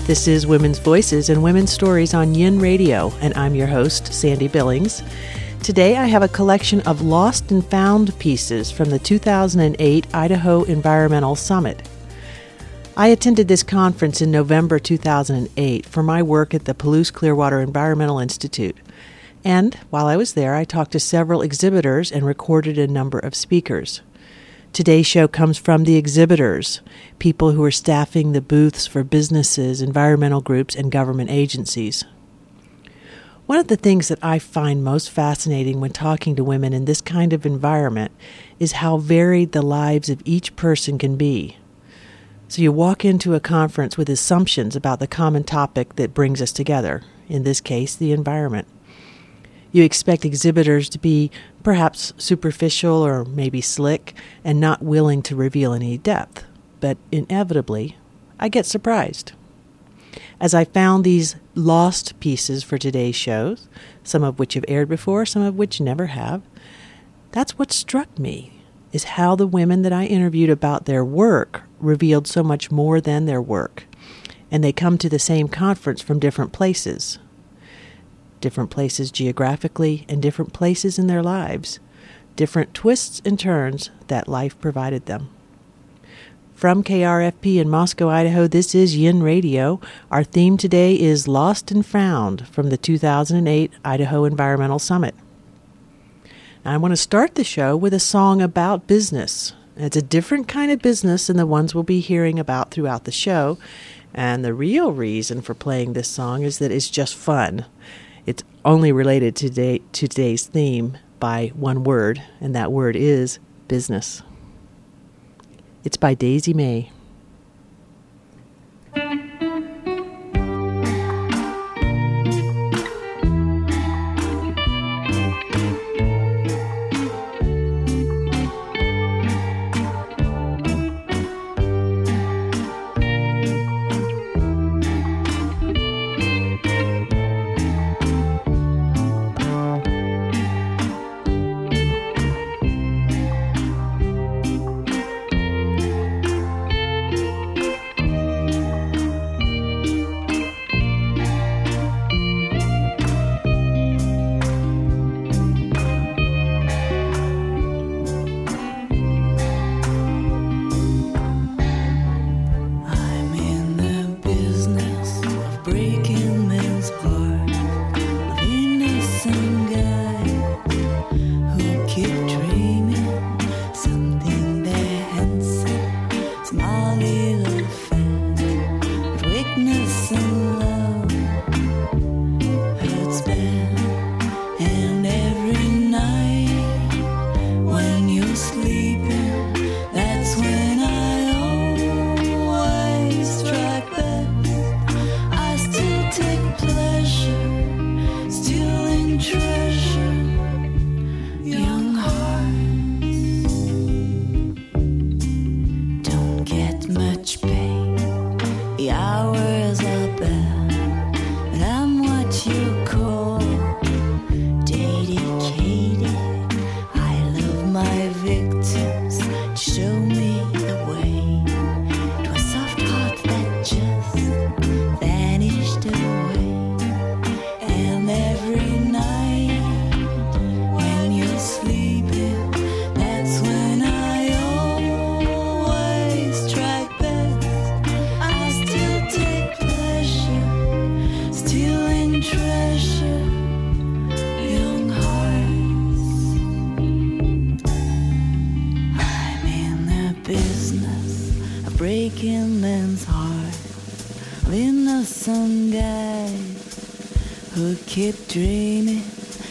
This is Women's Voices and Women's Stories on Yin Radio, and I'm your host, Sandy Billings. Today I have a collection of lost and found pieces from the 2008 Idaho Environmental Summit. I attended this conference in November 2008 for my work at the Palouse-Clearwater Environmental Institute. And while I was there, I talked to several exhibitors and recorded a number of speakers. Today's show comes from the exhibitors, people who are staffing the booths for businesses, environmental groups, and government agencies. One of the things that I find most fascinating when talking to women in this kind of environment is how varied the lives of each person can be. So you walk into a conference with assumptions about the common topic that brings us together, in this case, the environment. You expect exhibitors to be perhaps superficial or maybe slick and not willing to reveal any depth, but inevitably, I get surprised. As I found these lost pieces for today's shows, some of which have aired before, some of which never have, that's what struck me, is how the women that I interviewed about their work revealed so much more than their work, and they come to the same conference from different places geographically, and different places in their lives, different twists and turns that life provided them. From KRFP in Moscow, Idaho, this is Yin Radio. Our theme today is Lost and Found from the 2008 Idaho Environmental Summit. Now, I want to start the show with a song about business. It's a different kind of business than the ones we'll be hearing about throughout the show, and the real reason for playing this song is that it's just fun. It's only related to today's theme by one word, and that word is business. It's by Daisy May. Keep dreaming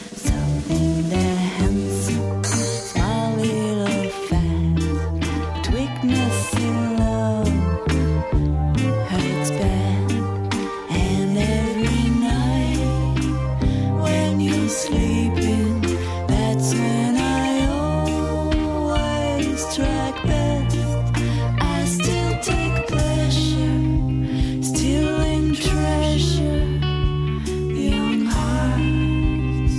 something that handsome, small little fast, but weakness in love hurts bad. And every night when you're sleeping, that's when I always strike best. I still take pleasure, stealing treasure. Young hearts.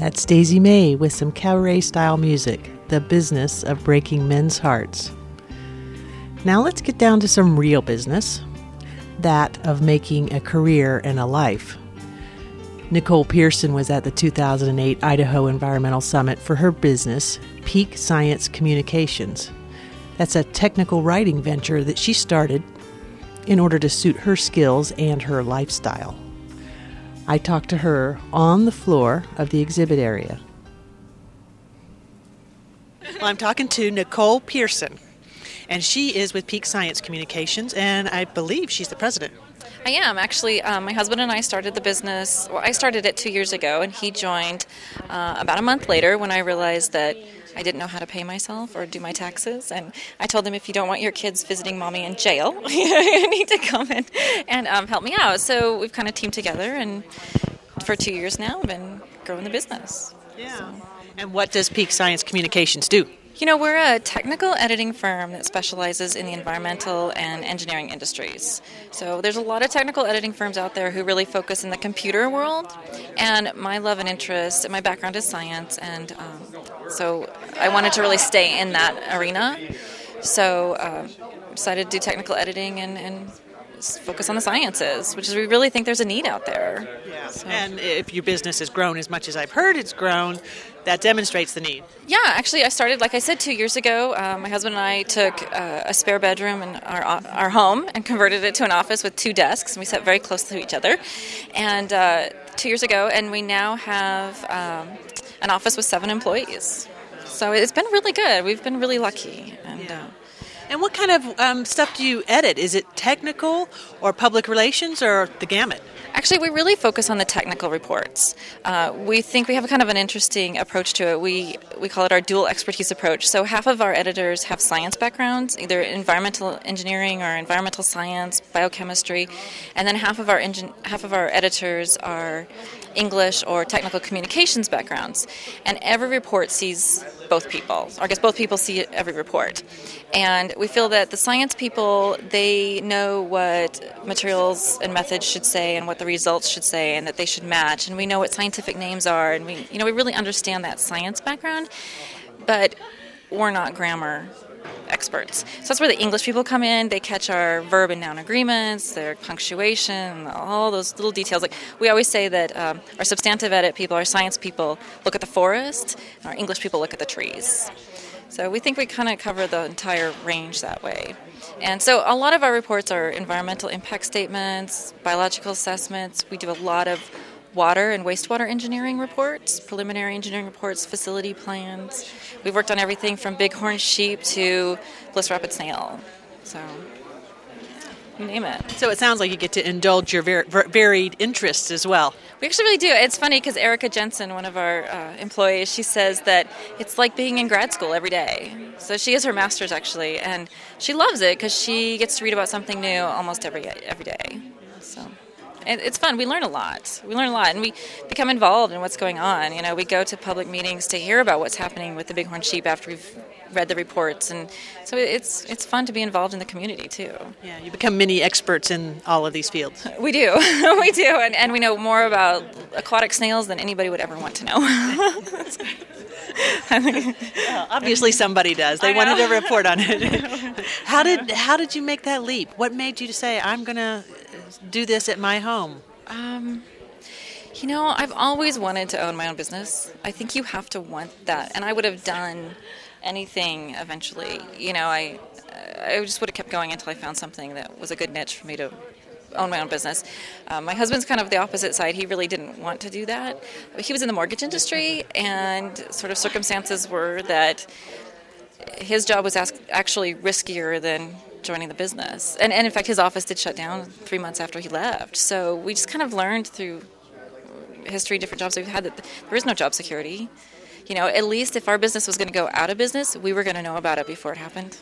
That's Daisy May with some cabaret-style music, The Business of Breaking Men's Hearts. Now let's get down to some real business, that of making a career and a life. Nicole Pearson was at the 2008 Idaho Environmental Summit for her business, Peak Science Communications. That's a technical writing venture that she started in order to suit her skills and her lifestyle. I talked to her on the floor of the exhibit area. Well, I'm talking to Nicole Pearson, and she is with Peak Science Communications, and I believe she's the president. I am. Actually, my husband and I started the business. Well, I started it 2 years ago, and he joined about a month later when I realized that I didn't know how to pay myself or do my taxes. And I told him, if you don't want your kids visiting mommy in jail, you need to come in and help me out. So we've kind of teamed together, and for 2 years now, I've been growing the business. Yeah. So. And what does Peak Science Communications do? You know, we're a technical editing firm that specializes in the environmental and engineering industries. So there's a lot of technical editing firms out there who really focus in the computer world. And my love and interest, and my background is science, and so I wanted to really stay in that arena. So decided to do technical editing and focus on the sciences, which is we really think there's a need out there. Yeah. So. And if your business has grown as much as I've heard it's grown, that demonstrates the need. Yeah, actually I started, like I said, 2 years ago. My husband and I took a spare bedroom in our home and converted it to an office with 2 desks, and we sat very close to each other. And 2 years ago, and we now have an office with 7 employees. So it's been really good. We've been really lucky. And what kind of stuff do you edit? Is it technical or public relations or the gamut? Actually, we really focus on the technical reports. We think we have kind of an interesting approach to it. We call it our dual expertise approach. So half of our editors have science backgrounds, either environmental engineering or environmental science, biochemistry, and then half of our editors are English or technical communications backgrounds. And every report sees both people, or I guess both people see every report. And we feel that the science people, they know what materials and methods should say and what the results should say and that they should match. And we know what scientific names are, and we really understand that science background, but we're not grammar experts. So that's where the English people come in. They catch our verb and noun agreements, their punctuation, all those little details. Like we always say that our substantive edit people, our science people, look at the forest, and our English people look at the trees. So we think we kind of cover the entire range that way. And so a lot of our reports are environmental impact statements, biological assessments. We do a lot of water and wastewater engineering reports, preliminary engineering reports, facility plans. We've worked on everything from bighorn sheep to Bliss Rapid snail. So you name it. So it sounds like you get to indulge your varied interests as well. We actually really do. It's funny because Erica Jensen, one of our employees, she says that it's like being in grad school every day. So she has her master's actually, and she loves it because she gets to read about something new almost every day. So it's fun. We learn a lot. And we become involved in what's going on. You know, we go to public meetings to hear about what's happening with the bighorn sheep after we've read the reports, and so it's fun to be involved in the community too. Yeah, you become mini experts in all of these fields. We do, and we know more about aquatic snails than anybody would ever want to know. Well, obviously somebody does. They wanted to report on it. How did you make that leap? What made you to say, I'm going to do this at my home? I've always wanted to own my own business. I think you have to want that, and I would have done anything eventually. I just would have kept going until I found something that was a good niche for me to own my own business. My husband's kind of the opposite side. He really didn't want to do that. He was in the mortgage industry, and sort of circumstances were that his job was actually riskier than joining the business. And in fact, his office did shut down 3 months after he left. So we just kind of learned through history, different jobs we've had, that there is no job security. At least if our business was going to go out of business, we were going to know about it before it happened.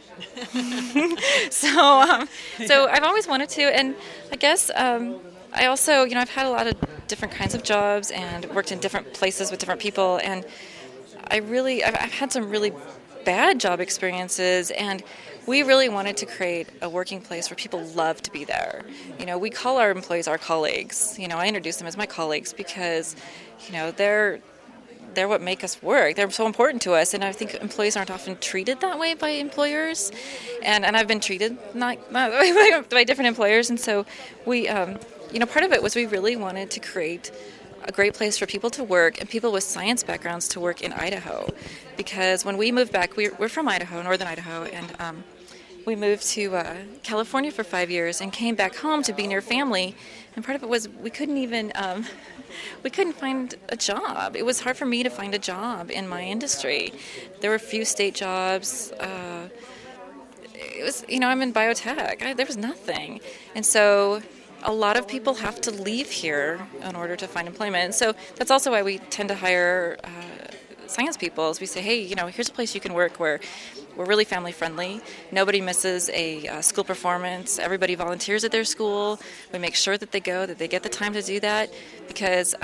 So I've always wanted to, and I guess I also, I've had a lot of different kinds of jobs and worked in different places with different people, and I've had some really bad job experiences, and we really wanted to create a working place where people love to be there. We call our employees our colleagues. I introduce them as my colleagues because, they're what make us work. They're so important to us, and I think employees aren't often treated that way by employers, and I've been treated not by different employers, and so we, part of it was we really wanted to create a great place for people to work and people with science backgrounds to work in Idaho, because when we moved back, we're from Idaho, northern Idaho, and we moved to California for 5 years and came back home to be near family, and part of it was we couldn't find a job. It was hard for me to find a job in my industry. There were few state jobs. It was, I'm in biotech. There was nothing. And so a lot of people have to leave here in order to find employment. And so that's also why we tend to hire science people. Is we say, hey, here's a place you can work where we're really family friendly. Nobody misses a school performance. Everybody volunteers at their school. We make sure that they go, that they get the time to do that, because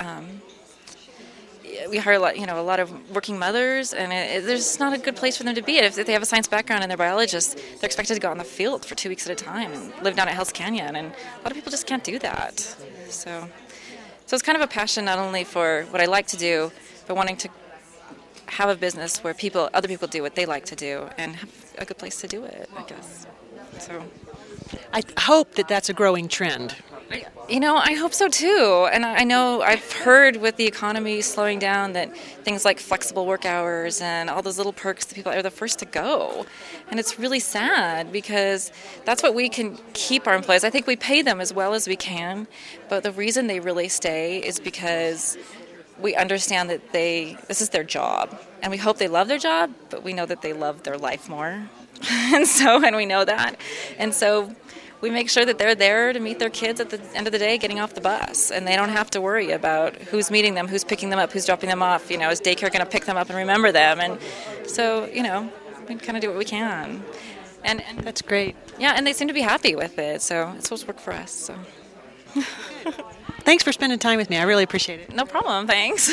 we hire a lot of working mothers, and there's not a good place for them to be. If they have a science background and they're biologists, they're expected to go out in the field for 2 weeks at a time and live down at Hell's Canyon, and a lot of people just can't do that. So it's kind of a passion not only for what I like to do, but wanting to have a business where other people do what they like to do and have a good place to do it, I guess. So I hope that that's a growing trend. I hope so too. And I know I've heard with the economy slowing down that things like flexible work hours and all those little perks that people are the first to go. And it's really sad, because that's what we can keep our employees. I think we pay them as well as we can, but the reason they really stay is because we understand that this is their job, and we hope they love their job, but we know that they love their life more. and we know that. And so we make sure that they're there to meet their kids at the end of the day getting off the bus, and they don't have to worry about who's meeting them, who's picking them up, who's dropping them off. Is daycare going to pick them up and remember them? And so, we kind of do what we can. And that's great. Yeah, and they seem to be happy with it, so it's supposed to work for us. So. Thanks for spending time with me. I really appreciate it. No problem. Thanks.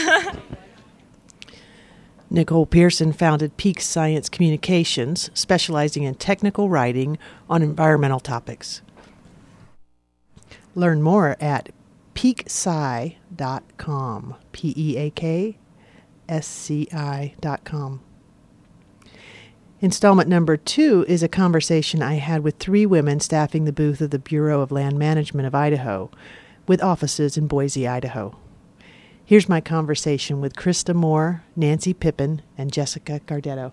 Nicole Pearson founded Peak Science Communications, specializing in technical writing on environmental topics. Learn more at peaksci.com, PEAKSCI.com. Installment number 2 is a conversation I had with 3 women staffing the booth of the Bureau of Land Management of Idaho, with offices in Boise, Idaho. Here's my conversation with Krista Moore, Nancy Pippin, and Jessica Gardetto.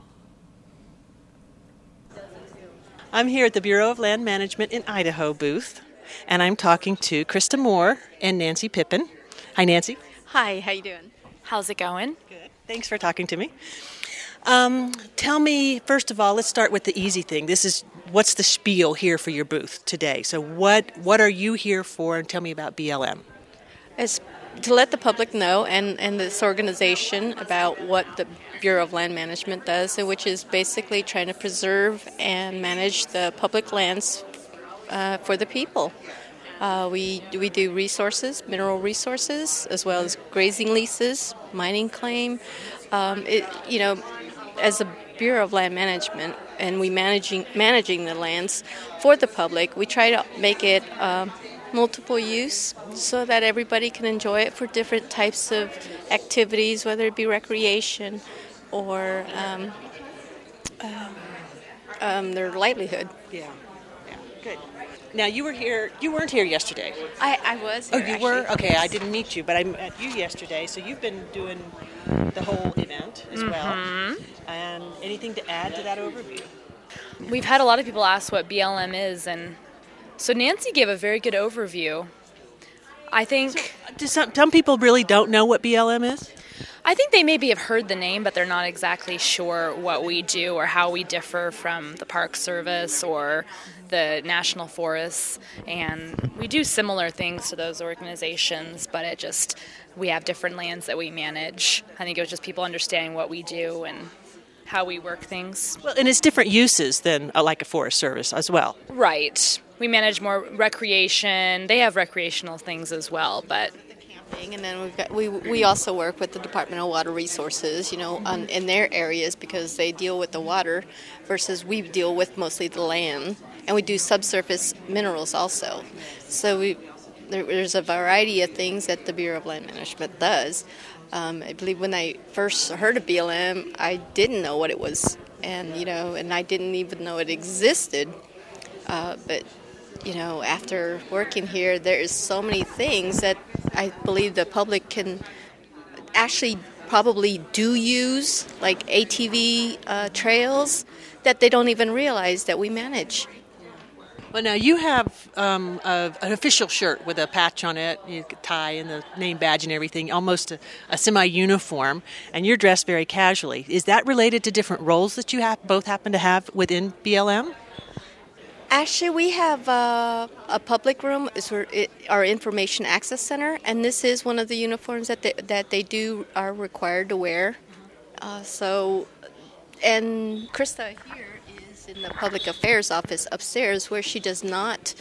I'm here at the Bureau of Land Management in Idaho booth, and I'm talking to Krista Moore and Nancy Pippin. Hi, Nancy. Hi, how you doing? How's it going? Good. Thanks for talking to me. Tell me, first of all, let's start with the easy thing. What's the spiel here for your booth today? So what are you here for, and tell me about BLM. It's to let the public know and this organization about what the Bureau of Land Management does, which is basically trying to preserve and manage the public lands for the people. We do resources, mineral resources, as well as grazing leases, mining claim. As a Bureau of Land Management, and we managing the lands for the public, we try to make it multiple use so that everybody can enjoy it for different types of activities, whether it be recreation or their livelihood. Yeah, good. Now, you weren't here yesterday. I was here. Oh, you were? Okay, I didn't meet you, but I met you yesterday, so you've been doing the whole event as well. And anything to add to that overview? We've had a lot of people ask what BLM is, and so Nancy gave a very good overview. I think... Some people really don't know what BLM is? I think they maybe have heard the name, but they're not exactly sure what we do or how we differ from the Park Service or the National Forests. And we do similar things to those organizations, but we have different lands that we manage. I think it was just people understanding what we do and how we work things. Well, and it's different uses than like a Forest Service as well. Right. We manage more recreation. They have recreational things as well, but... And then we also work with the Department of Water Resources, in their areas, because they deal with the water versus we deal with mostly the land. And we do subsurface minerals also. So there's a variety of things that the Bureau of Land Management does. I believe when I first heard of BLM, I didn't know what it was, and I didn't even know it existed. But after working here, there's so many things that I believe the public can actually probably do use, like ATV trails, that they don't even realize that we manage. Well, now you have an official shirt with a patch on it, tie and the name badge and everything, almost a semi-uniform, and you're dressed very casually. Is that related to different roles that you both happen to have within BLM? Actually, we have a public room, our information access center, and this is one of the uniforms that they are required to wear. And Krista here is in the public affairs office upstairs, where she does not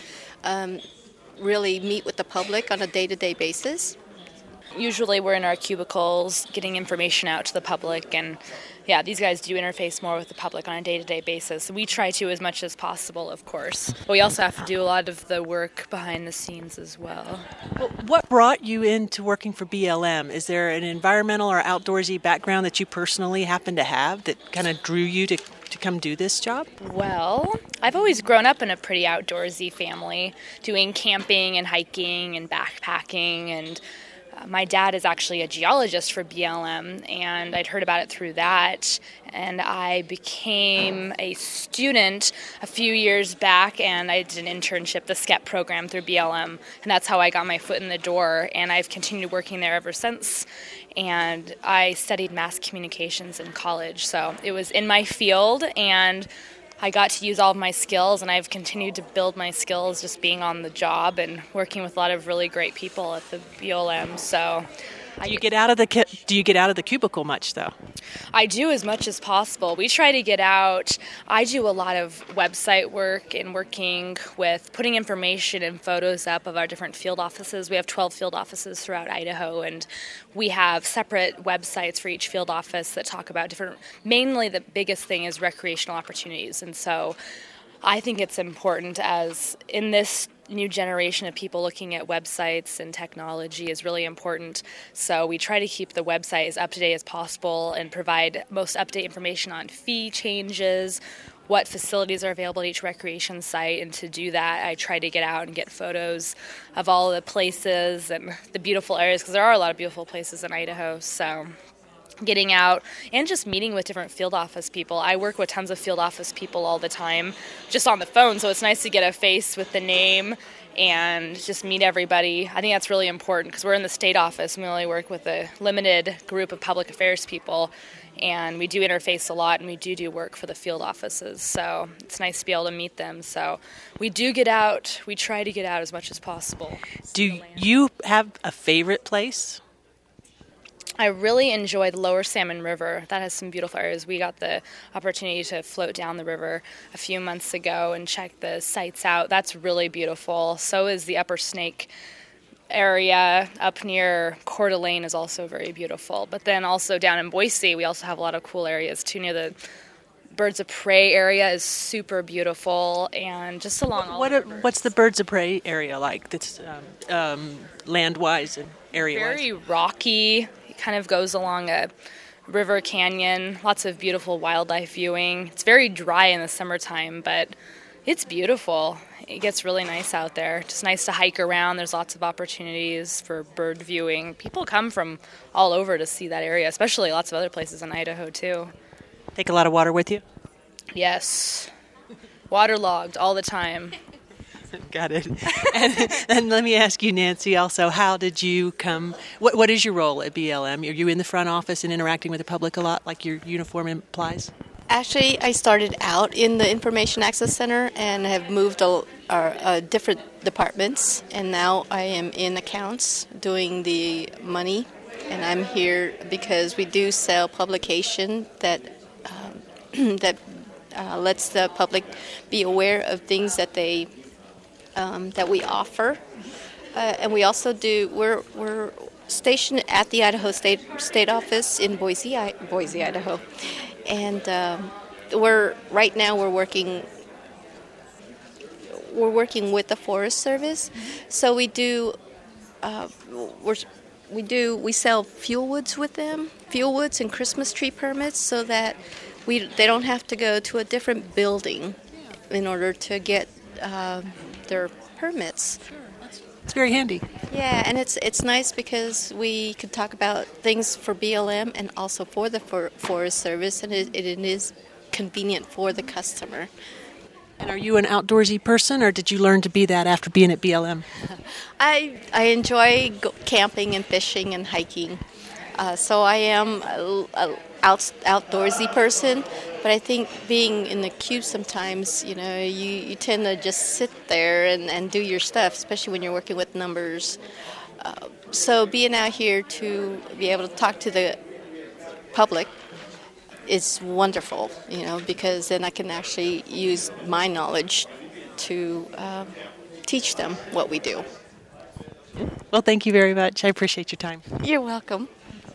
really meet with the public on a day-to-day basis. Usually we're in our cubicles getting information out to the public, and these guys do interface more with the public on a day-to-day basis. We try to as much as possible, of course. But we also have to do a lot of the work behind the scenes as well. Well, what brought you into working for BLM? Is there an environmental or outdoorsy background that you personally happen to have that kind of drew you to come do this job? Well, I've always grown up in a pretty outdoorsy family, doing camping and hiking and backpacking, and my dad is actually a geologist for BLM, and I'd heard about it through that, and I became a student a few years back, and I did an internship, the SCEP program through BLM, and that's how I got my foot in the door, and I've continued working there ever since, and I studied mass communications in college, so it was in my field, and I got to use all of my skills, and I've continued to build my skills just being on the job and working with a lot of really great people at the BLM. So, do you get out of the cubicle much, though? I do, as much as possible. We try to get out. I do a lot of website work and working with putting information and photos up of our different field offices. We have 12 field offices throughout Idaho, and we have separate websites for each field office that talk about different, mainly the biggest thing is recreational opportunities. And so I think it's important, as in this new generation of people, looking at websites and technology is really important. So we try to keep the website as up to date as possible and provide most up-to-date information on fee changes, what facilities are available at each recreation site, and to do that I try to get out and get photos of all the places and the beautiful areas, because there are a lot of beautiful places in Idaho. So getting out and just meeting with different field office people. I work with tons of field office people all the time, just on the phone, so it's nice to get a face with the name and just meet everybody. I think that's really important, because we're in the state office and we only work with a limited group of public affairs people, and we do interface a lot, and we do work for the field offices, so it's nice to be able to meet them. So we do get out. We try to get out as much as possible. Do you have a favorite place? I really enjoy the Lower Salmon River. That has some beautiful areas. We got the opportunity to float down the river a few months ago and check the sites out. That's really beautiful. So is the Upper Snake area up near Coeur d'Alene is also very beautiful. But then also down in Boise, we also have a lot of cool areas too. Near the Birds of Prey area is super beautiful, and just along all the rivers. What's the Birds of Prey area like? That's land-wise and area-wise. Very rocky. It kind of goes along a river canyon. Lots of beautiful wildlife viewing. It's very dry in the summertime, but it's beautiful. It gets really nice out there. Just nice to hike around. There's lots of opportunities for bird viewing. People come from all over to see that area, especially lots of other places in Idaho too. Take a lot of water with you? Yes. Waterlogged all the time. Got it. And let me ask you, Nancy, also, how did you come? What is your role at BLM? Are you in the front office and interacting with the public a lot, like your uniform implies? Actually, I started out in the Information Access Center and have moved different departments, and now I am in accounts doing the money, and I'm here because we do sell publication that lets the public be aware of things that they that we offer, and we also do. We're stationed at the Idaho State Office in Boise, Idaho, and we're working we're working with the Forest Service, so we do. We sell fuel woods with them, fuel woods and Christmas tree permits, so that they don't have to go to a different building in order to get their permits. It's very handy. Yeah, and it's nice because we could talk about things for BLM and also for the Forest Service, and it is convenient for the customer. And are you an outdoorsy person, or did you learn to be that after being at BLM? I enjoy camping and fishing and hiking, so I am a outdoorsy person. But I think being in the queue sometimes, you tend to just sit there and do your stuff, especially when you're working with numbers. So being out here to be able to talk to the public is wonderful, because then I can actually use my knowledge to teach them what we do. Well, thank you very much. I appreciate your time. You're welcome.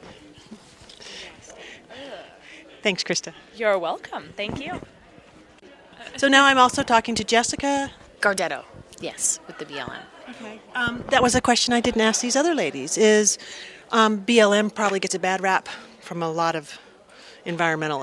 Thanks, Krista. You're welcome. Thank you. So now I'm also talking to Jessica Gardetto, yes, with the BLM. Okay. That was a question I didn't ask these other ladies. Is BLM probably gets a bad rap from a lot of environmental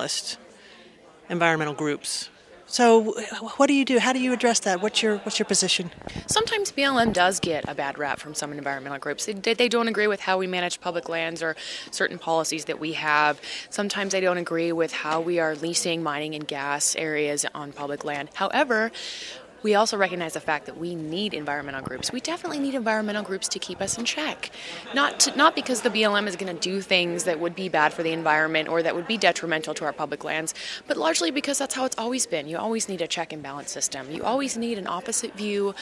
groups. So what do you do? How do you address that? What's your position? Sometimes BLM does get a bad rap from some environmental groups. They don't agree with how we manage public lands or certain policies that we have. Sometimes they don't agree with how we are leasing mining and gas areas on public land. However, we also recognize the fact that we need environmental groups. We definitely need environmental groups to keep us in check. Not because the BLM is going to do things that would be bad for the environment or that would be detrimental to our public lands, but largely because that's how it's always been. You always need a check and balance system. You always need an opposite view,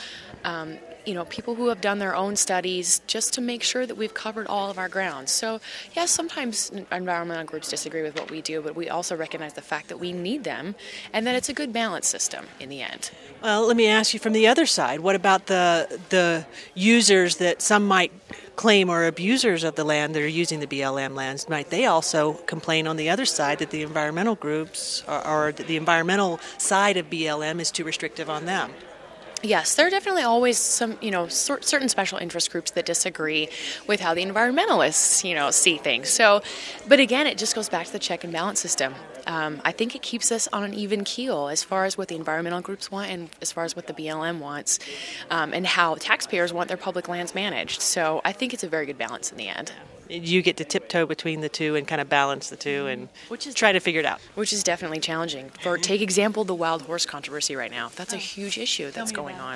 people who have done their own studies just to make sure that we've covered all of our grounds. So, yes, sometimes environmental groups disagree with what we do, but we also recognize the fact that we need them and that it's a good balance system in the end. Well, let me ask you from the other side. What about the users that some might claim are abusers of the land that are using the BLM lands? Might they also complain on the other side that the environmental groups or the environmental side of BLM is too restrictive on them? Yes, there are definitely always some, certain special interest groups that disagree with how the environmentalists, see things. So, but again, it just goes back to the check and balance system. I think it keeps us on an even keel as far as what the environmental groups want and as far as what the BLM wants, and how taxpayers want their public lands managed. So I think it's a very good balance in the end. You get to tiptoe between the two and kind of balance the two and try to figure it out. Which is definitely challenging. Take example, the wild horse controversy right now. That's a huge issue that's going on.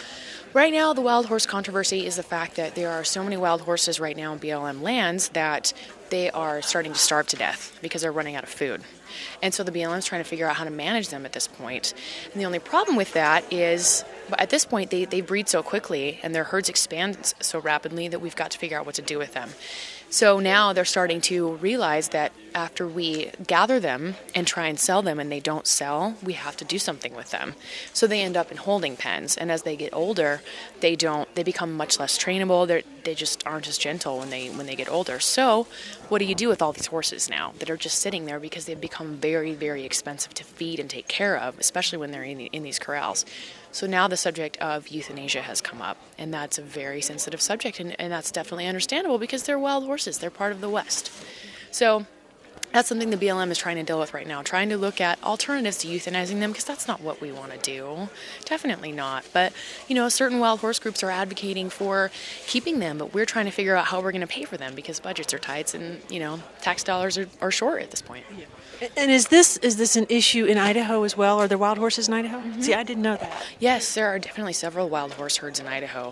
Right now, the wild horse controversy is the fact that there are so many wild horses right now in BLM lands that they are starting to starve to death because they're running out of food. And so the BLM is trying to figure out how to manage them at this point. And the only problem with that is, at this point, they breed so quickly and their herds expand so rapidly that we've got to figure out what to do with them. So now they're starting to realize that after we gather them and try and sell them and they don't sell, we have to do something with them. So they end up in holding pens. And as they get older, they become much less trainable. They just aren't as gentle when they get older. So what do you do with all these horses now that are just sitting there because they've become very, very expensive to feed and take care of, especially when they're in these corrals? So now the subject of euthanasia has come up, and that's a very sensitive subject, and that's definitely understandable because they're wild horses. They're part of the West. So that's something the BLM is trying to deal with right now, trying to look at alternatives to euthanizing them, because that's not what we want to do. Definitely not. But, certain wild horse groups are advocating for keeping them, but we're trying to figure out how we're going to pay for them because budgets are tight and, tax dollars are short at this point. Yeah. And is this an issue in Idaho as well? Are there wild horses in Idaho? Mm-hmm. See, I didn't know that. Yes, there are definitely several wild horse herds in Idaho.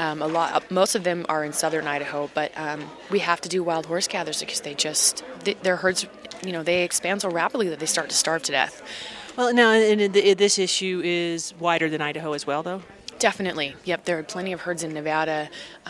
Most of them are in southern Idaho, but we have to do wild horse gathers because their herds, they expand so rapidly that they start to starve to death. Well, now, this issue is wider than Idaho as well, though? Definitely. Yep, there are plenty of herds in Nevada.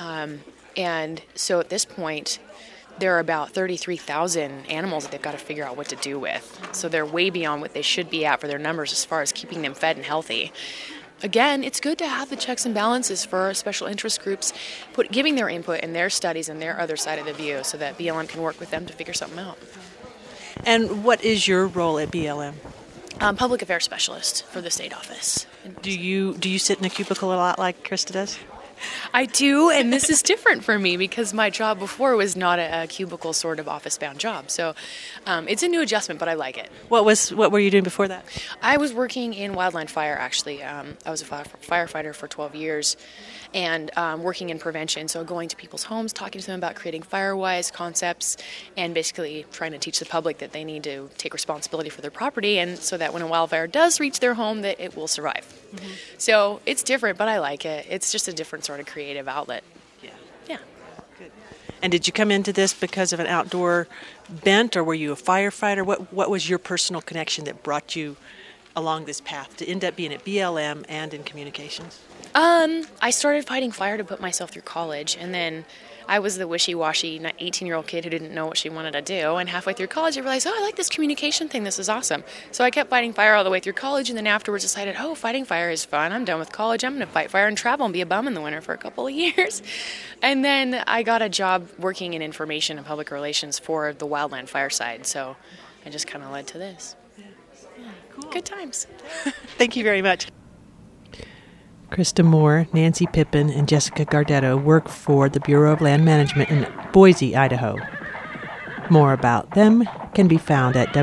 And so at this point, there are about 33,000 animals that they've got to figure out what to do with. So they're way beyond what they should be at for their numbers as far as keeping them fed and healthy. Again, it's good to have the checks and balances for special interest groups giving their input and their studies and their other side of the view so that BLM can work with them to figure something out. And what is your role at BLM? Public affairs specialist for the state office. Do you sit in a cubicle a lot like Krista does? I do, and this is different for me because my job before was not a cubicle sort of office-bound job. So it's a new adjustment, but I like it. What were you doing before that? I was working in wildland fire, actually. I was a firefighter for 12 years and working in prevention, so going to people's homes, talking to them about creating fire-wise concepts, and basically trying to teach the public that they need to take responsibility for their property, and so that when a wildfire does reach their home, that it will survive. Mm-hmm. So it's different, but I like it. It's just a different sort of creative outlet. Yeah. Good. And did you come into this because of an outdoor bent, or were you a firefighter? What was your personal connection that brought you along this path to end up being at BLM and in communications? I started fighting fire to put myself through college, and then I was the wishy-washy 18-year-old kid who didn't know what she wanted to do, and halfway through college I realized, I like this communication thing, this is awesome. So I kept fighting fire all the way through college, and then afterwards decided, fighting fire is fun, I'm done with college, I'm going to fight fire and travel and be a bum in the winter for a couple of years. And then I got a job working in information and public relations for the wildland fire side, so I just kind of led to this. Yeah. Cool. Good times. Thank you very much. Krista Moore, Nancy Pippin, and Jessica Gardetto work for the Bureau of Land Management in Boise, Idaho. More about them can be found at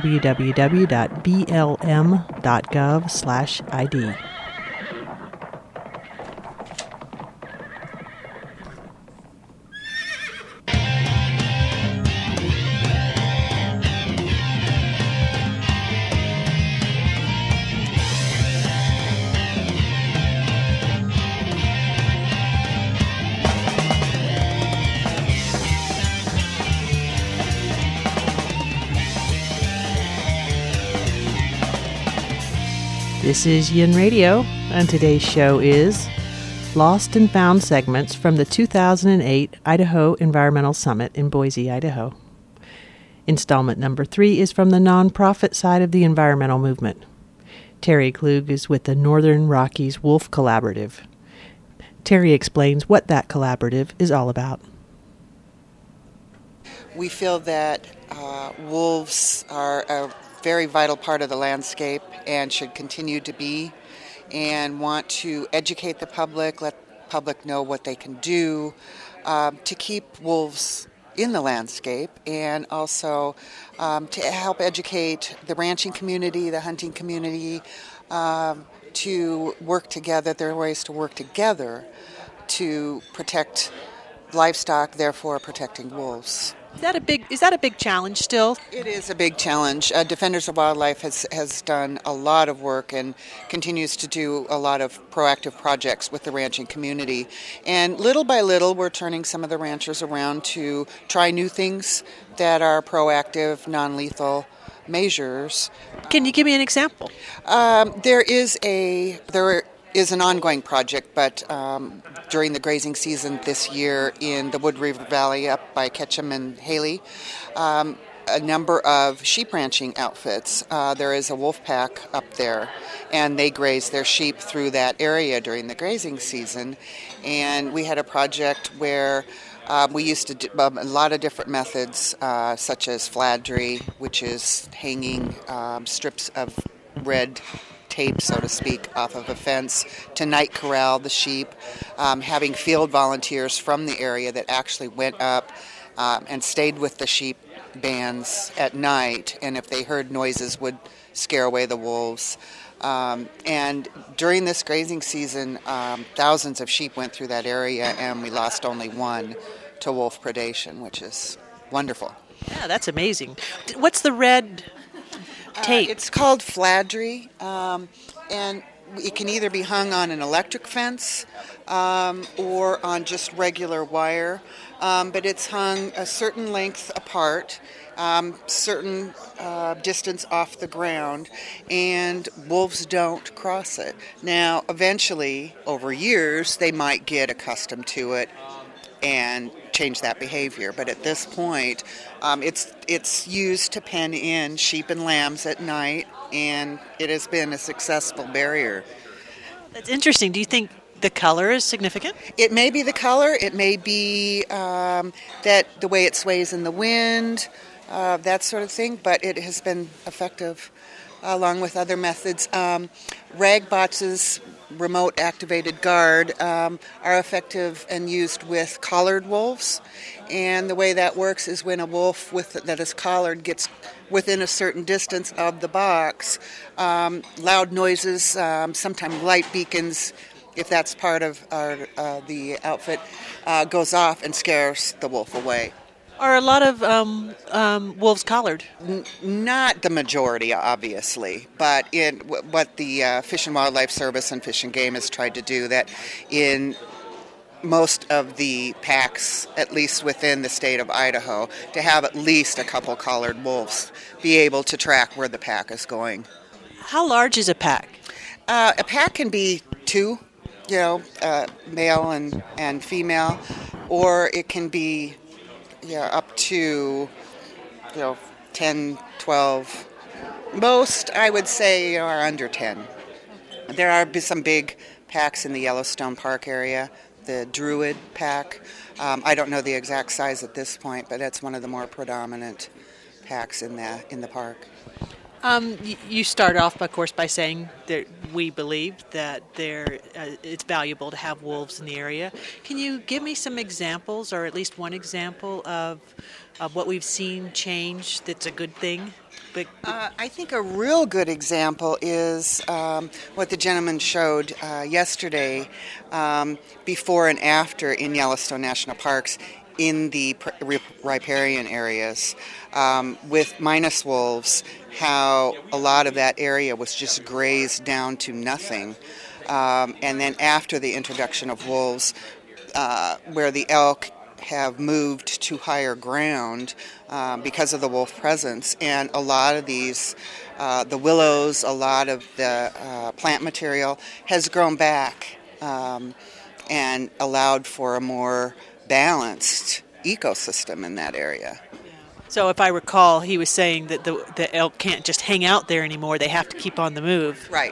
www.blm.gov/ID. This is Yin Radio, and today's show is Lost and Found segments from the 2008 Idaho Environmental Summit in Boise, Idaho. Installment number 3 is from the nonprofit side of the environmental movement. Terry Klug is with the Northern Rockies Wolf Collaborative. Terry explains what that collaborative is all about. We feel that wolves are a very vital part of the landscape and should continue to be, and want to educate the public, let the public know what they can do to keep wolves in the landscape, and also to help educate the ranching community, the hunting community, to work together. There are ways to work together to protect livestock, therefore protecting wolves. Is that a big challenge still? It is a big challenge. Defenders of Wildlife has done a lot of work and continues to do a lot of proactive projects with the ranching community. And little by little, we're turning some of the ranchers around to try new things that are proactive, non-lethal measures. Can you give me an example? There is an ongoing project, but during the grazing season this year in the Wood River Valley up by Ketchum and Haley, a number of sheep ranching outfits. There is a wolf pack up there, and they graze their sheep through that area during the grazing season. And we had a project where we used to do a lot of different methods, such as fladry, which is hanging strips of red tape, so to speak, off of a fence, to night corral the sheep, having field volunteers from the area that actually went up and stayed with the sheep bands at night, and if they heard noises would scare away the wolves. And during this grazing season, thousands of sheep went through that area, and we lost only one to wolf predation, which is wonderful. Yeah, that's amazing. What's the red tape? It's called fladry, and it can either be hung on an electric fence or on just regular wire, but it's hung a certain length apart, certain distance off the ground, and wolves don't cross it. Now, eventually, over years, they might get accustomed to it and change that behavior. But at this point, it's used to pen in sheep and lambs at night, and it has been a successful barrier. That's interesting. Do you think the color is significant? It may be the color. It may be that the way it sways in the wind, that sort of thing. But it has been effective along with other methods. Ragbots's remote activated guard are effective and used with collared wolves. And the way that works is when a wolf that is collared gets within a certain distance of the box, loud noises, sometimes light beacons, if that's part of the outfit, goes off and scares the wolf away. Are a lot of wolves collared? Not the majority, obviously, but in what the Fish and Wildlife Service and Fish and Game has tried to do, that in most of the packs, at least within the state of Idaho, to have at least a couple collared wolves be able to track where the pack is going. How large is a pack? A pack can be two, male and female, or it can be up to 10, 12. Most, I would say, are under 10. There are some big packs in the Yellowstone Park area. The Druid pack. I don't know the exact size at this point, but that's one of the more predominant packs in the park. You start off, of course, by saying that we believe that it's valuable to have wolves in the area. Can you give me some examples, or at least one example of what we've seen change that's a good thing? I think a real good example is what the gentleman showed yesterday, before and after in Yellowstone National Parks in the riparian areas with minus wolves, how a lot of that area was just grazed down to nothing. And then after the introduction of wolves, where the elk have moved to higher ground because of the wolf presence, and a lot of these, the willows, a lot of the plant material has grown back and allowed for a more balanced ecosystem in that area. So if I recall, he was saying that the elk can't just hang out there anymore. They have to keep on the move. Right.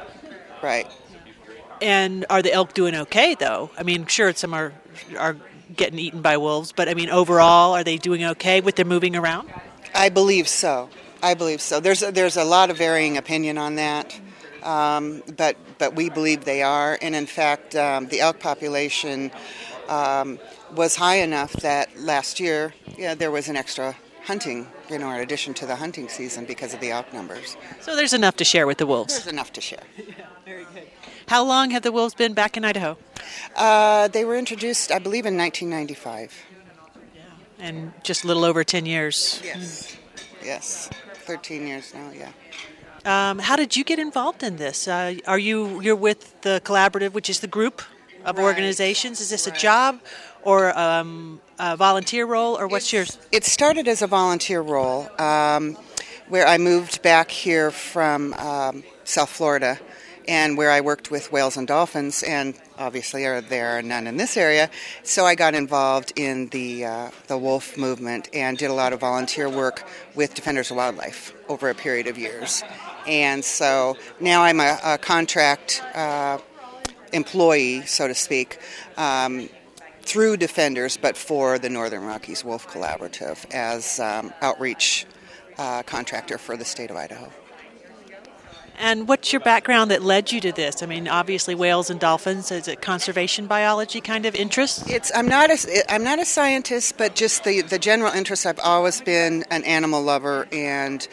And are the elk doing okay, though? I mean, sure, some are getting eaten by wolves, but I mean, overall, are they doing okay with their moving around? I believe so. There's a lot of varying opinion on that, but we believe they are. And in fact, the elk population was high enough that last year, there was an extra hunting, in addition to the hunting season because of the elk numbers. So there's enough to share with the wolves. There's enough to share. Very good. How long have the wolves been back in Idaho? They were introduced, I believe, in 1995. And just a little over 10 years. Yes. 13 years now, yeah. How did you get involved in this? You're with the Collaborative, which is the group of organizations. Is this a job or a volunteer role, or what's yours? It started as a volunteer role, where I moved back here from South Florida, and where I worked with whales and dolphins, and obviously there are none in this area. So I got involved in the wolf movement and did a lot of volunteer work with Defenders of Wildlife over a period of years. And so now I'm a contract employee, so to speak, through Defenders, but for the Northern Rockies Wolf Collaborative as outreach contractor for the state of Idaho. And what's your background that led you to this? I mean, obviously whales and dolphins. Is it conservation biology kind of interest? I'm not a scientist, but just the general interest. I've always been an animal lover, and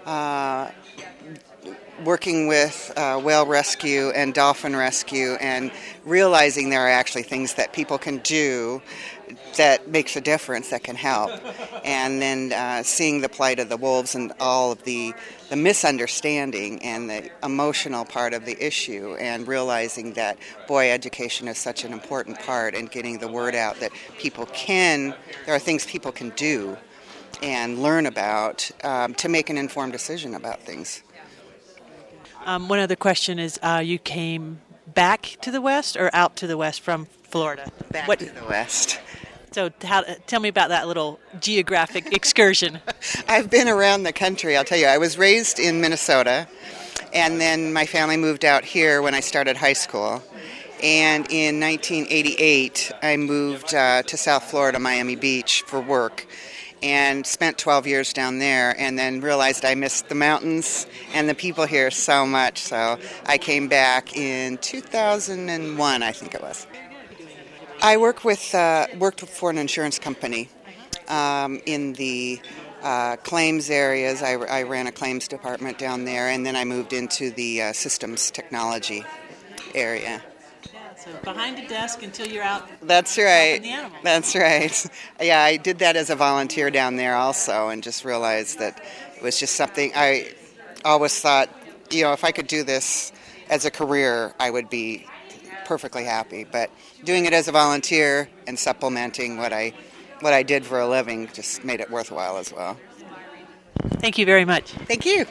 working with whale rescue and dolphin rescue, and realizing there are actually things that people can do that makes a difference, that can help. And then seeing the plight of the wolves and all of the misunderstanding and the emotional part of the issue, and realizing that, boy, education is such an important part in getting the word out that there are things people can do and learn about to make an informed decision about things. One other question is, you came back to the West or out to the West from Florida? Back to the West. So tell me about that little geographic excursion. I've been around the country, I'll tell you. I was raised in Minnesota, and then my family moved out here when I started high school. And in 1988, I moved to South Florida, Miami Beach, for work. and spent 12 years down there, and then realized I missed the mountains and the people here so much. So I came back in 2001, I think it was. I worked for an insurance company in the claims areas. I ran a claims department down there, and then I moved into the systems technology area. So behind the desk until you're out. That's right. The animals. That's right. Yeah, I did that as a volunteer down there also, and just realized that it was just something I always thought, if I could do this as a career, I would be perfectly happy. But doing it as a volunteer and supplementing what I did for a living just made it worthwhile as well. Thank you very much. Thank you.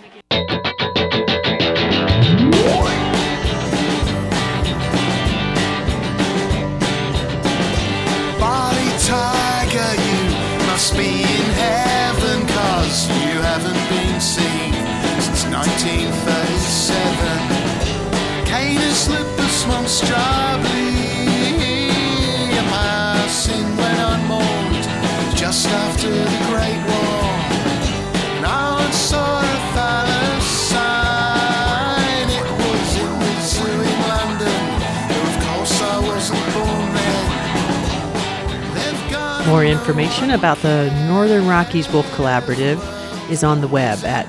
Tiger, you must be in heaven, 'cause you haven't been seen since 1937. Canis lupus monstrably, my sin went unmourned just after the Great War. Now I saw a phallus sign, it was in the zoo in London, though of course I wasn't born there. More information about the Northern Rockies Wolf Collaborative is on the web at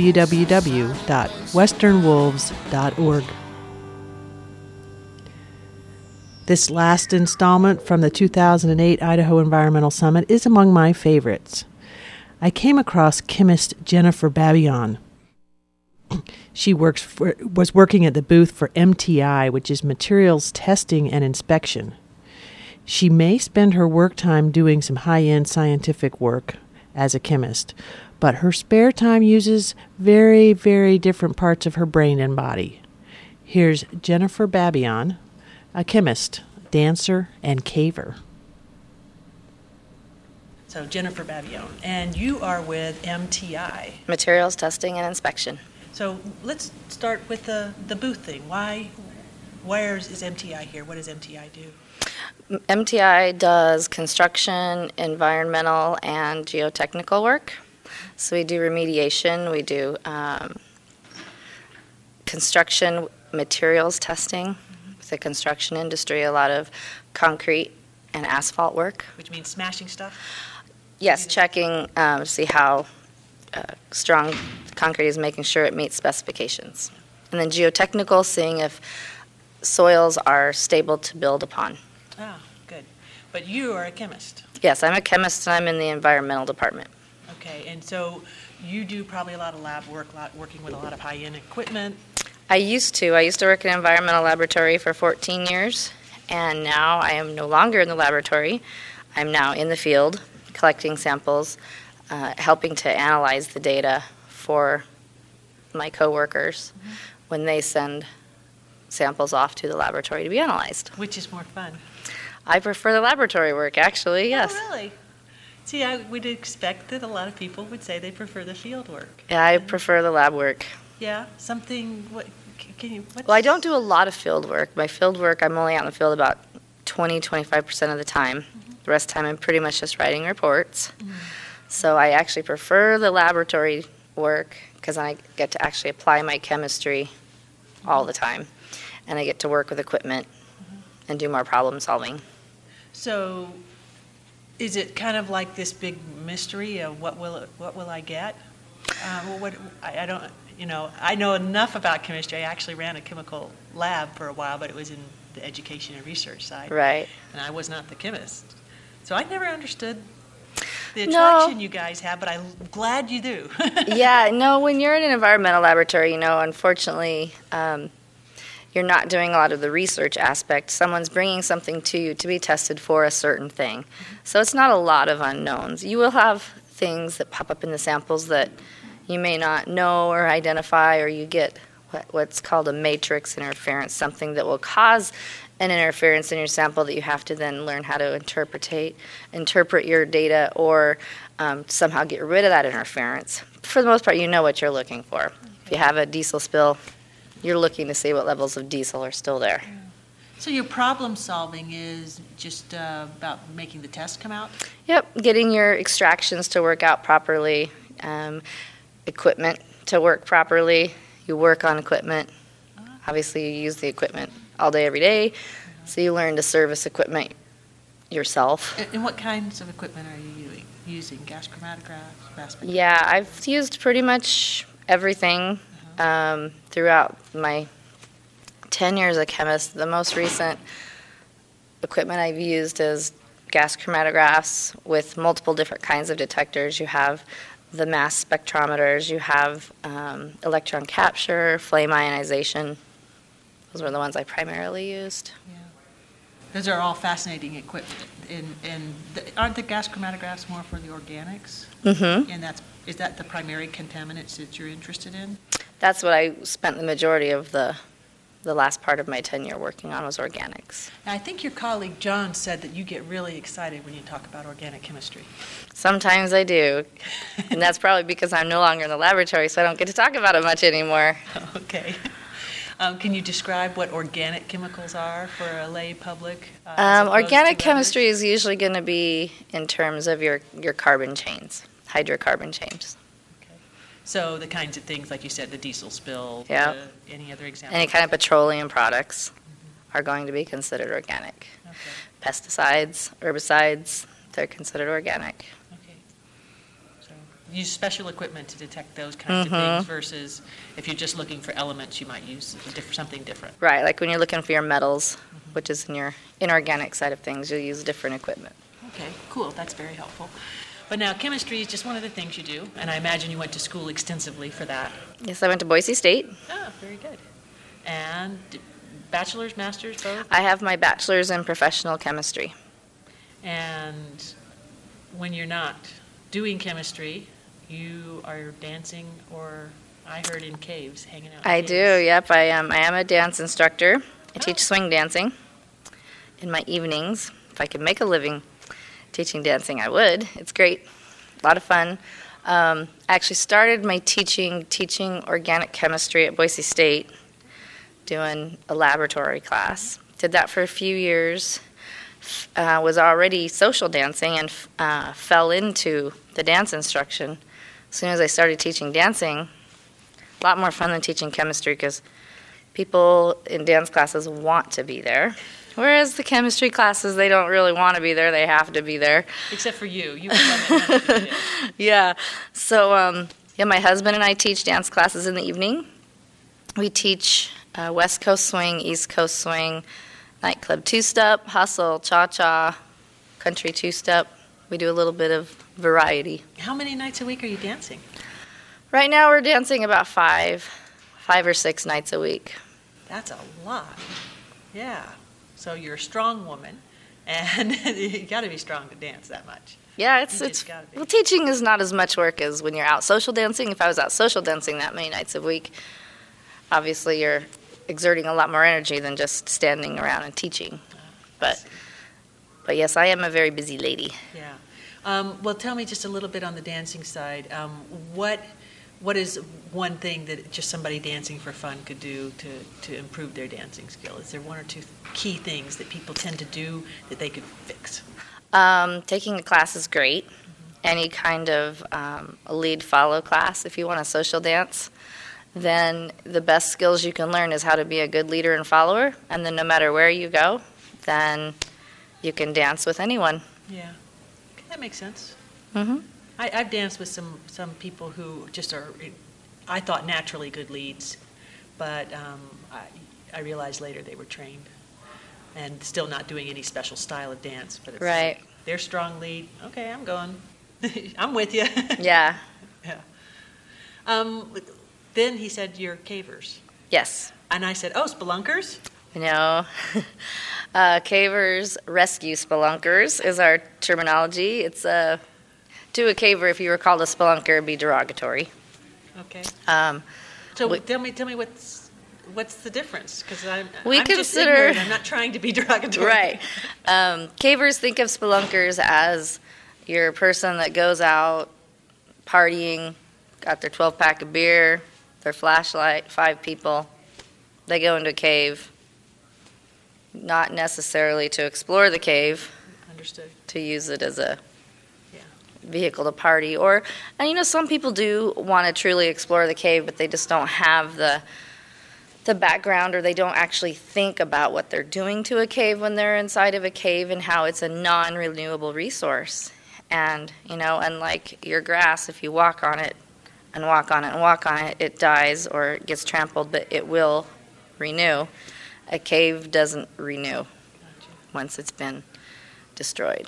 www.westernwolves.org. This last installment from the 2008 Idaho Environmental Summit is among my favorites. I came across chemist Jennifer Babillon. She was working at the booth for MTI, which is Materials Testing and Inspection. She may spend her work time doing some high-end scientific work as a chemist, but her spare time uses very, very different parts of her brain and body. Here's Jennifer Babillon, a chemist, dancer, and caver. So Jennifer Babillon, and you are with MTI. Materials Testing and Inspection. So let's start with the booth thing. Where is MTI here? What does MTI do? MTI does construction, environmental, and geotechnical work. So we do remediation, we do construction materials testing with the construction industry, a lot of concrete and asphalt work. Which means smashing stuff? Yes, checking, see how strong concrete is, making sure it meets specifications. And then geotechnical, seeing if soils are stable to build upon. Ah, good. But you are a chemist. Yes, I'm a chemist and I'm in the environmental department. Okay, and so you do probably a lot of lab work, working with a lot of high-end equipment. I used to work in an environmental laboratory for 14 years, and now I am no longer in the laboratory. I'm now in the field collecting samples, helping to analyze the data for my coworkers when they send samples off to the laboratory to be analyzed. Which is more fun? I prefer the laboratory work, actually, yes. Oh, really? See, I would expect that a lot of people would say they prefer the field work. Yeah, I prefer the lab work. Yeah? Something, Well, I don't do a lot of field work. My field work, I'm only out in the field about 20-25% of the time. The rest of the time I'm pretty much just writing reports. So I actually prefer the laboratory work because I get to actually apply my chemistry all the time. And I get to work with equipment and do more problem solving. So is it kind of like this big mystery of what will I get? I don't, I know enough about chemistry. I actually ran a chemical lab for a while, but it was in the education and research side. Right. And I was not the chemist. So I never understood the attraction you guys have, but I'm glad you do. Yeah, no, when you're in an environmental laboratory, unfortunately, you're not doing a lot of the research aspect. Someone's bringing something to you to be tested for a certain thing. So it's not a lot of unknowns. You will have things that pop up in the samples that you may not know or identify, or you get what's called a matrix interference, something that will cause an interference in your sample that you have to then learn how to interpret your data or somehow get rid of that interference. For the most part, you know what you're looking for. If you have a diesel spill, you're looking to see what levels of diesel are still there. So your problem solving is just about making the test come out? Yep, getting your extractions to work out properly, equipment to work properly. You work on equipment. Obviously, you use the equipment all day, every day, so you learn to service equipment yourself. And what kinds of equipment are you using? Gas chromatographs, mass spectrometry? Yeah, I've used pretty much everything throughout my 10 years as a chemist. The most recent equipment I've used is gas chromatographs with multiple different kinds of detectors. You have the mass spectrometers, you have electron capture, flame ionization. Those were the ones I primarily used. Yeah. Those are all fascinating equipment. And aren't the gas chromatographs more for the organics? Mm-hmm. And is that the primary contaminants that you're interested in? That's what I spent the majority of the last part of my tenure working on was organics. Now, I think your colleague John said that you get really excited when you talk about organic chemistry. Sometimes I do, and that's probably because I'm no longer in the laboratory, so I don't get to talk about it much anymore. Okay. Can you describe what organic chemicals are for a lay public? As opposed Organic to chemistry others? is usually going to be in terms of your carbon chains, hydrocarbon chains. Okay. So the kinds of things, like you said, the diesel spill, Yep. any other examples? Any kind of petroleum products are going to be considered organic. Okay. Pesticides, herbicides, they're considered organic. Okay. So use special equipment to detect those kinds of things versus if you're just looking for elements, you might use something different. Right, like when you're looking for your metals, which is in your inorganic side of things, you'll use different equipment. Okay, cool. That's very helpful. But now chemistry is just one of the things you do, and I imagine you went to school extensively for that. Yes, I went to Boise State. Oh, very good. And bachelor's, master's, both? I have my bachelor's in professional chemistry. And when you're not doing chemistry, you are dancing, or I heard in caves, hanging out in I do, caves. yep. I am a dance instructor. I teach swing dancing in my evenings. If I could make a living teaching dancing, I would. It's great, a lot of fun. I actually started my teaching organic chemistry at Boise State, doing a laboratory class. Did that for a few years. Was already social dancing and fell into the dance instruction. As soon as I started teaching dancing, a lot more fun than teaching chemistry because people in dance classes want to be there. Whereas the chemistry classes, they don't really want to be there, they have to be there. Except for you. You were the one that wanted to do it. Yeah. So, my husband and I teach dance classes in the evening. We teach West Coast swing, East Coast swing, nightclub two-step, hustle, cha-cha, country two-step. We do a little bit of variety. How many nights a week are you dancing? Right now we're dancing about five or six nights a week. That's a lot. Yeah. So you're a strong woman, and you got to be strong to dance that much. Yeah, You it's just gotta be. well, teaching is not as much work as when you're out social dancing. If I was out social dancing that many nights a week, obviously you're exerting a lot more energy than just standing around and teaching. But yes, I am a very busy lady. Yeah. Well, tell me just a little bit on the dancing side. What is one thing that just somebody dancing for fun could do to improve their dancing skill? Is there one or two key things that people tend to do that they could fix? Taking a class is great. Any kind of a lead-follow class, if you want a social dance, then the best skills you can learn is how to be a good leader and follower, and then no matter where you go, then you can dance with anyone. Yeah. Okay, that makes sense. Mm-hmm. I've danced with some people who just are, I thought, naturally good leads, but I realized later they were trained and still not doing any special style of dance. But it's Right. like, they're strong lead. Okay, I'm going. I'm with you. Yeah. Yeah. Then he said, you're cavers. Yes. And I said, oh, spelunkers? No. Cavers, rescue spelunkers is our terminology. It's to a caver, if you were called a spelunker, it'd be derogatory. Okay. So tell me what's the difference? Because I'm We just consider- ignorant. I'm not trying to be derogatory. Right. Cavers think of spelunkers as your person that goes out partying, got their 12-pack of beer, their flashlight, 5 people. They go into a cave. not necessarily to explore the cave, Understood. to use it as a Yeah. vehicle to party. And some people do want to truly explore the cave, but they just don't have the background, or they don't actually think about what they're doing to a cave when they're inside of a cave and how it's a non-renewable resource. And, unlike your grass, if you walk on it and walk on it and walk on it, it dies or it gets trampled, but it will renew. A cave doesn't renew once it's been destroyed.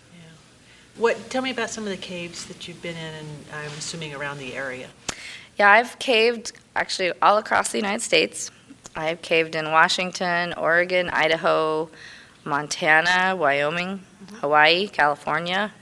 Tell me about some of the caves that you've been in, and I'm assuming around the area. Yeah, I've caved actually all across the United States. I've caved in Washington, Oregon, Idaho, Montana, Wyoming, Hawaii, California,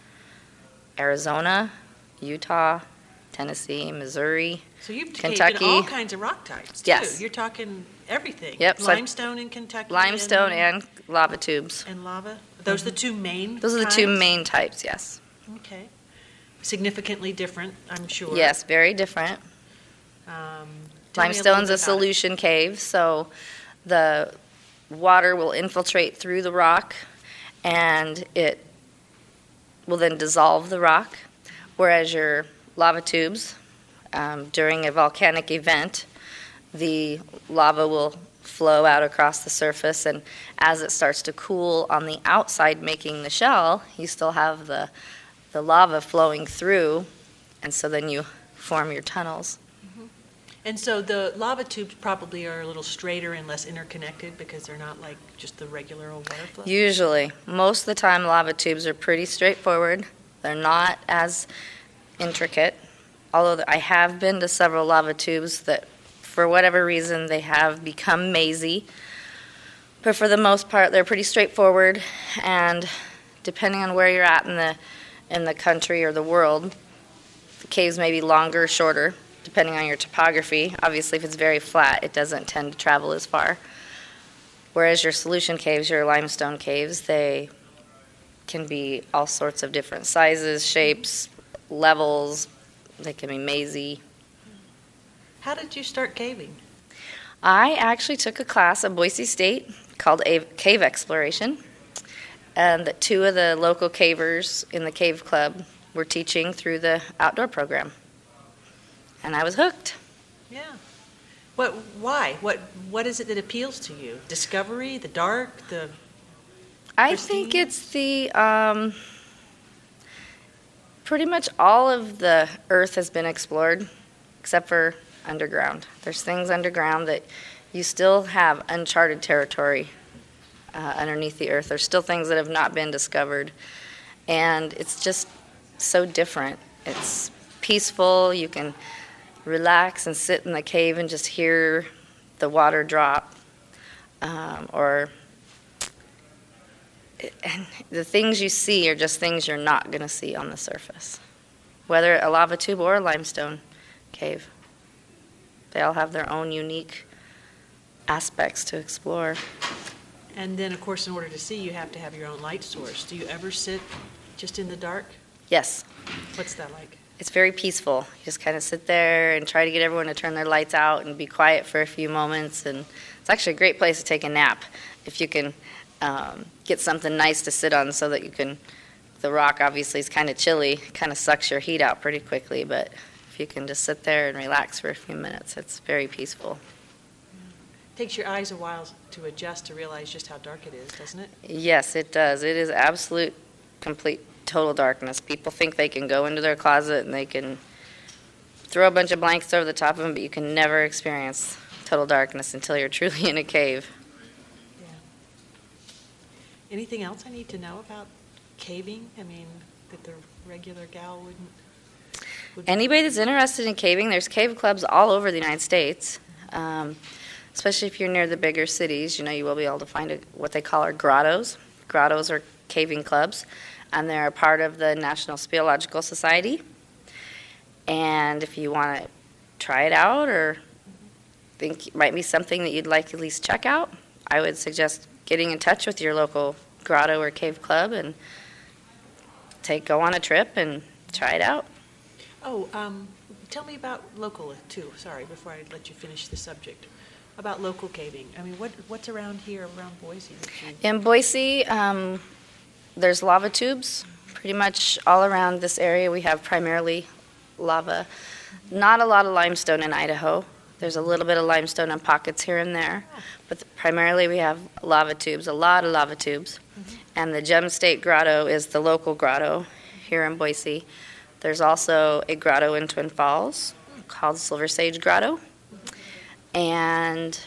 Arizona, Utah, Tennessee, Missouri, So you've Kentucky. caved in all kinds of rock types, too. Yes. You're talking everything. Yep, so Limestone in Kentucky. limestone and lava tubes. and lava. Are those the two main Those are the two kinds? main types, yes. Okay. Significantly different, I'm sure. Yes, very different. Tell me Limestone's little a bit about it. solution cave, so the water will infiltrate through the rock and it will then dissolve the rock, whereas your lava tubes, during a volcanic event, the lava will flow out across the surface, and as it starts to cool on the outside making the shell, you still have the lava flowing through, and so then you form your tunnels. And so the lava tubes probably are a little straighter and less interconnected because they're not like just the regular old water flow? Usually. Most of the time, lava tubes are pretty straightforward. They're not as intricate, although I have been to several lava tubes that, for whatever reason, they have become mazy. But for the most part, they're pretty straightforward, and depending on where you're at in the country or the world, the caves may be longer or shorter, depending on your topography. Obviously, if it's very flat, it doesn't tend to travel as far. Whereas your solution caves, your limestone caves, they can be all sorts of different sizes, shapes, levels. They can be mazy. How did you start caving? I actually took a class at Boise State called Cave Exploration, and two of the local cavers in the cave club were teaching through the outdoor program. And I was hooked. Yeah. Why? What is it that appeals to you? Discovery, the dark, the I think it's the pretty much all of the earth has been explored except for underground. There's things underground that you still have uncharted territory underneath the earth. There's still things that have not been discovered, and it's just so different. It's peaceful. You can relax and sit in the cave and just hear the water drop, and the things you see are just things you're not going to see on the surface, whether a lava tube or a limestone cave. They all have their own unique aspects to explore. And then, of course, in order to see, you have to have your own light source. Do you ever sit just in the dark? Yes. What's that like? It's very peaceful. You just kind of sit there and try to get everyone to turn their lights out and be quiet for a few moments. And it's actually a great place to take a nap if you can get something nice to sit on so that you can, the rock obviously is kind of chilly, kind of sucks your heat out pretty quickly, but if you can just sit there and relax for a few minutes, it's very peaceful. It takes your eyes a while to adjust to realize just how dark it is, doesn't it? Yes, it does. It is absolute, complete, total darkness. People think they can go into their closet and they can throw a bunch of blankets over the top of them, but you can never experience total darkness until you're truly in a cave. Yeah. Anything else I need to know about caving? I mean, that the regular gal would Anybody that's interested in caving, there's cave clubs all over the United States. Especially if you're near the bigger cities, you will be able to find what they call our grottos. Grottos are caving clubs, and they're a part of the National Speleological Society. And if you want to try it out or think it might be something that you'd like to at least check out, I would suggest getting in touch with your local grotto or cave club and go on a trip and try it out. Oh, tell me about local, too. Sorry, before I let you finish the subject. about local caving? I mean, what's around here, around Boise? In Boise, there's lava tubes. Pretty much all around this area, we have primarily lava. Not a lot of limestone in Idaho. There's a little bit of limestone in pockets here and there, but primarily we have lava tubes, a lot of lava tubes. And the Gem State Grotto is the local grotto here in Boise. There's also a grotto in Twin Falls called Silver Sage Grotto. And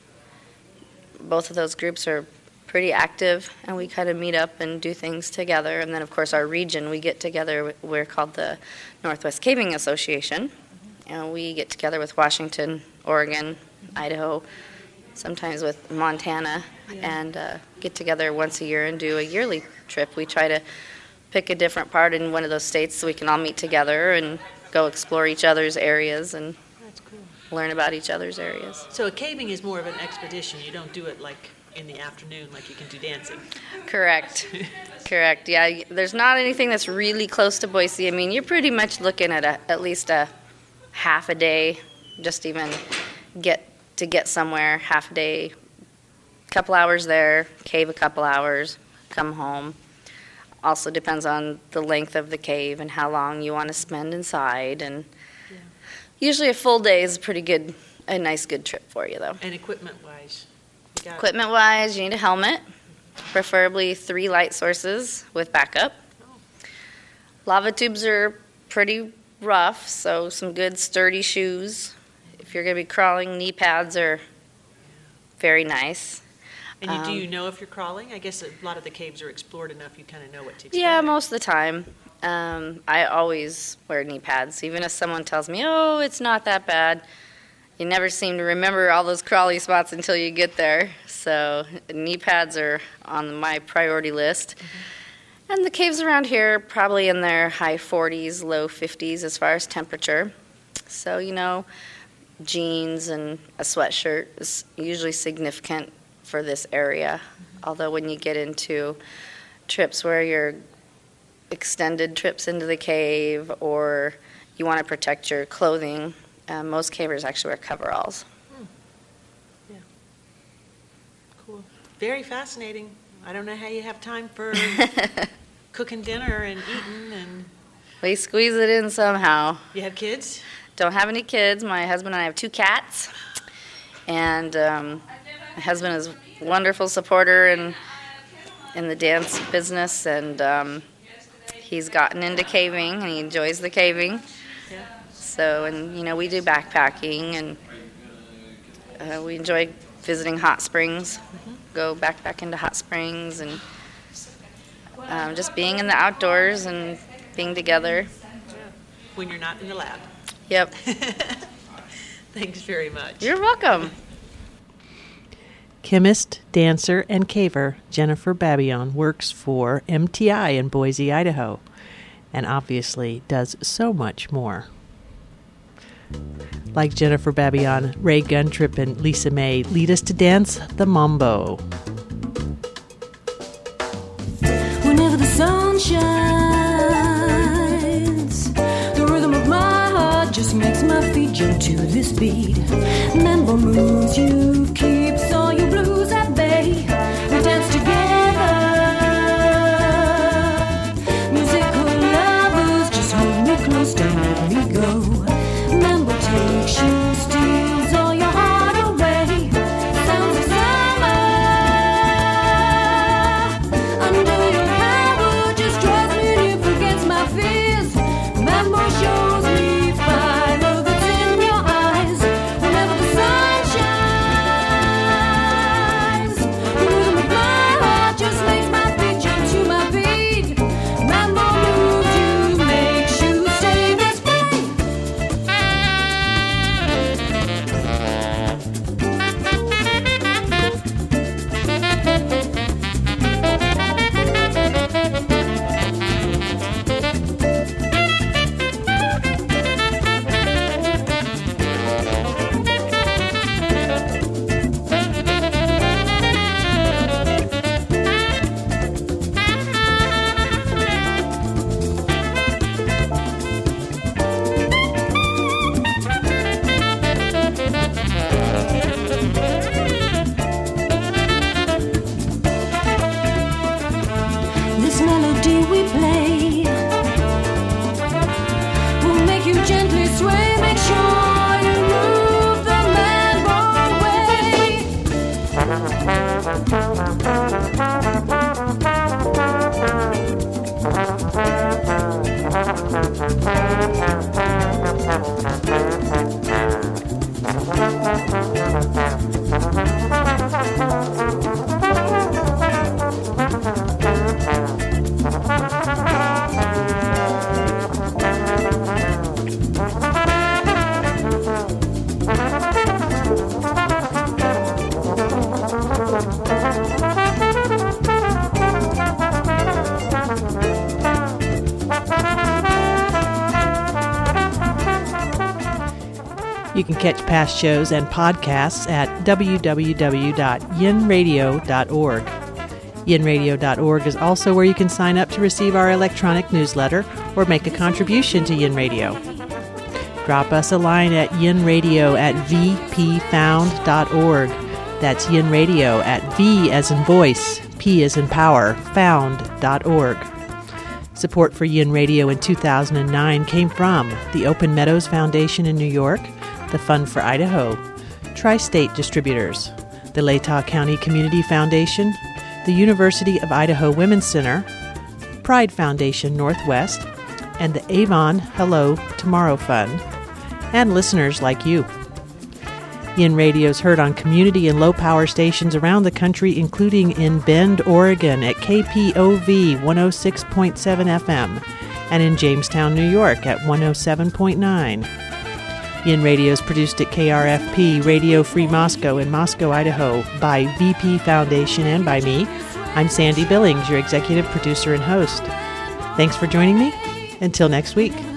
both of those groups are pretty active, and we kind of meet up and do things together. And then, of course, our region, we get together. We're called the Northwest Caving Association, and we get together with Washington, Oregon, Idaho, sometimes with Montana, and get together once a year and do a yearly trip. We try to pick a different part in one of those states so we can all meet together and go explore each other's areas and learn about each other's areas. So a caving is more of an expedition. You don't do it like in the afternoon like you can do dancing. Correct. Correct. Yeah, there's not anything that's really close to Boise. I mean, you're pretty much looking at at least a half a day, just even get somewhere, half a day, couple hours there, cave a couple hours, come home. Also depends on the length of the cave and how long you want to spend inside, and usually a full day is a nice good trip for you, though. And equipment-wise? Equipment-wise, you need a helmet, preferably 3 light sources with backup. Lava tubes are pretty rough, so some good sturdy shoes. If you're going to be crawling, knee pads are very nice. And do you know if you're crawling? I guess a lot of the caves are explored enough you kind of know what to expect. Yeah, most of the time. I always wear knee pads. Even if someone tells me, oh, it's not that bad, you never seem to remember all those crawly spots until you get there. So knee pads are on my priority list. Mm-hmm. And the caves around here are probably in their high 40s, low 50s as far as temperature. So, jeans and a sweatshirt is usually significant for this area. Although when you get into trips where you're extended trips into the cave or you want to protect your clothing, most cavers actually wear coveralls. Yeah. Cool. Very fascinating. I don't know how you have time for cooking dinner and eating and... We squeeze it in somehow. You have kids? Don't have any kids. My husband and I have 2 cats. And my husband is a wonderful supporter in the dance business, and he's gotten into caving, and he enjoys the caving. Yeah. So, and we do backpacking, and we enjoy visiting hot springs, go backpack into hot springs, and just being in the outdoors and being together. When you're not in the lab. Yep. Thanks very much. You're welcome. Chemist, dancer, and caver Jennifer Babillon works for MTI in Boise, Idaho, and obviously does so much more. Like Jennifer Babillon, Ray Guntrip and Lisa May lead us to dance the mambo. Whenever the sun shines, the rhythm of my heart just makes my feet jump to this beat. Mambo moves you, keeps all your blues at bay. We dance together, musical lovers, just hold me close, don't let me go. Mambo takes you, steals all your heart away. Sounds of summer under your power just drives me near, forgets my fears. Mambo shows me fire that's in your eyes. Whenever the sun shines, You can catch past shows and podcasts at www.yinradio.org. Yinradio.org is also where you can sign up to receive our electronic newsletter or make a contribution to Yin Radio. Drop us a line at yinradio@vpfound.org. That's Yin Radio at V as in voice, P as in power, found.org. Support for Yin Radio in 2009 came from the Open Meadows Foundation in New York, the Fund for Idaho, Tri-State Distributors, the Latah County Community Foundation, the University of Idaho Women's Center, Pride Foundation Northwest, and the Avon Hello Tomorrow Fund, and listeners like you. Yin Radio is heard on community and low-power stations around the country, including in Bend, Oregon at KPOV 106.7 FM, and in Jamestown, New York at 107.9. Yin Radio is produced at KRFP Radio Free Moscow in Moscow, Idaho, by VP Foundation and by me. I'm Sandy Billings, your executive producer and host. Thanks for joining me. Until next week.